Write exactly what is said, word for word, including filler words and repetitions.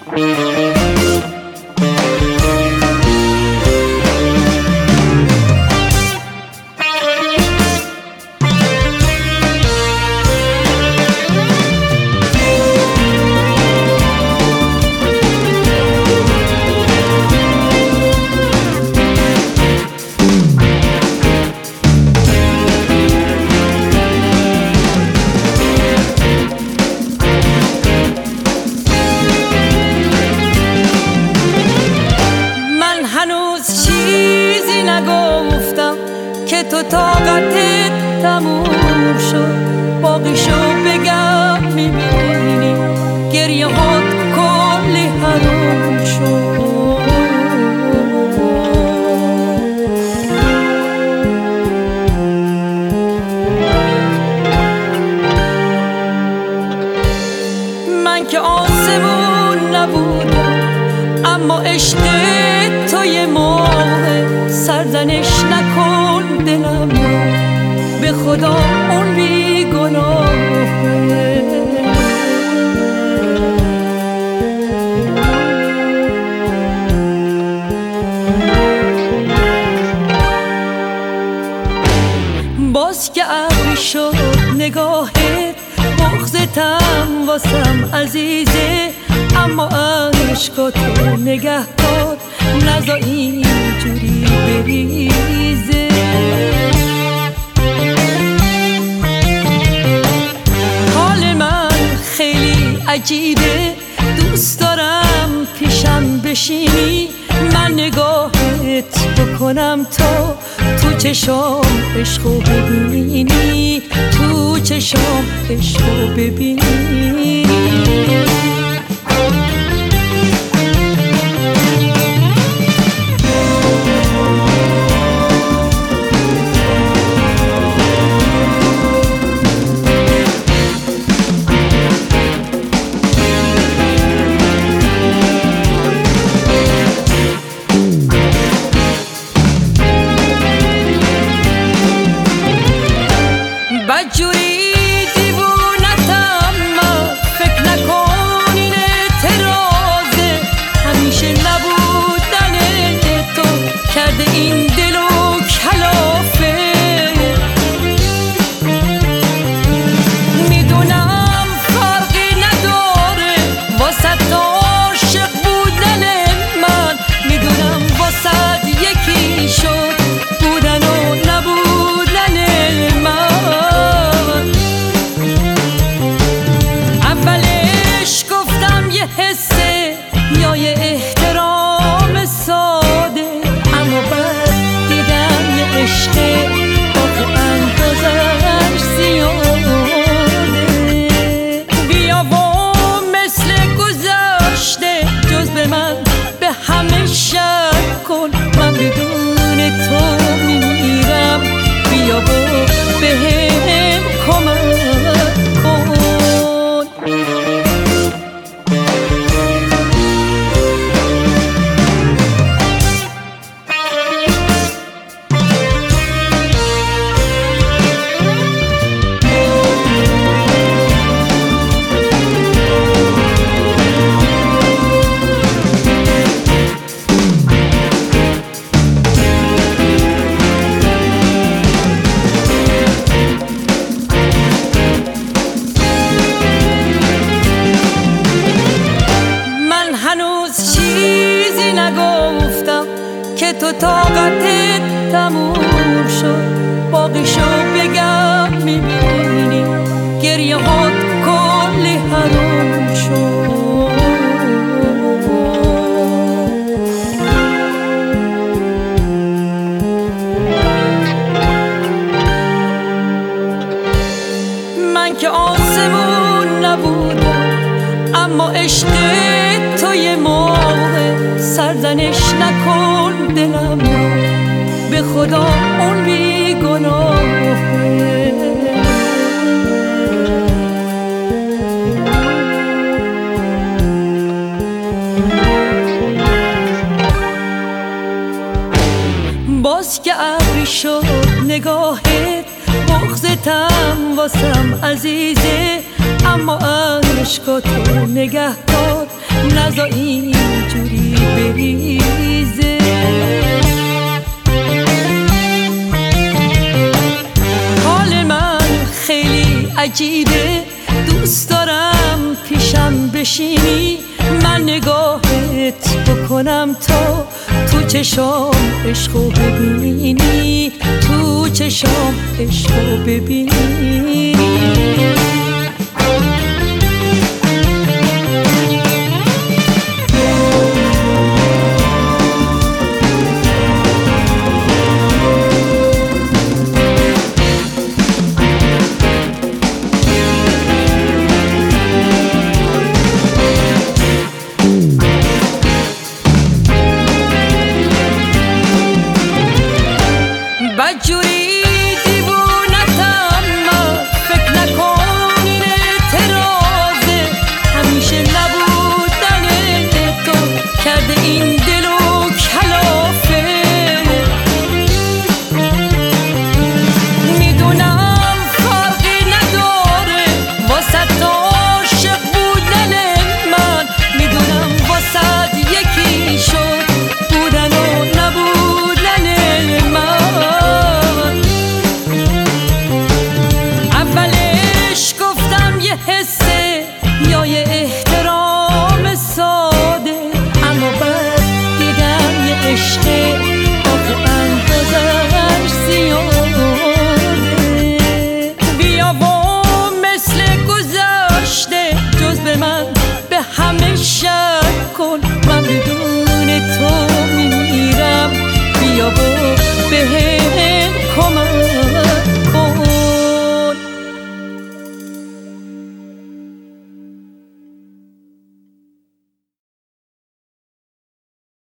که تو طاقتت تموم شد، باقیشو بگم میبینی گریه هات کلی حروم شد. من که آسمون نبودم اما عشق توی ماه، سرزنش نکن دلم به خدا اون بی گناهه. باز که ابری شد نگاهت، بغضتم واسم عزیزه، اما عشقاتو نگه دار نزا اینجوری بریزه. حال من خیلی عجیبه، دوست دارم پیشم بشینی، من نگاهت بکنم تا تو چشام عشقو ببینی، تو چشام عشقو ببینی. بدجوری دیوونتم من، فکر نکن این اعتراضه، همیشه نبودن تو کرده این دلو کلافه. میدونم فرقی نداره واسه عاشق بودن من، میدونم واسه یکی شد بودن و نبودن من. اولش گفتم یه حسه یا یه احترام ساده، اما بعد دیدم یه عشقه آخه اندازش زیاده. بیا و مثل گذشته جز به من به همه شک کن، من بدون تو میمیرم، بیا و به هم کمک کن. چیزی نگفتم که تو طاقتت تموم شد، باقیشو بگم میبینی گریه هات کلی حروم شد. من که آسمون نبودم اما عشق توی ماه، سرزنش نکن دلم به خدا اون بی گناهه. باز که ابری شد نگاهت، بغضتم واسم عزیزه، اما عشقاتو نگه دار نزا اینجوری بریزه. حال من خیلی عجیبه، دوست دارم پیشم بشینی، من نگاهت بکنم تا تو چشام عشقو ببینی، تو چشام عشقو ببینی.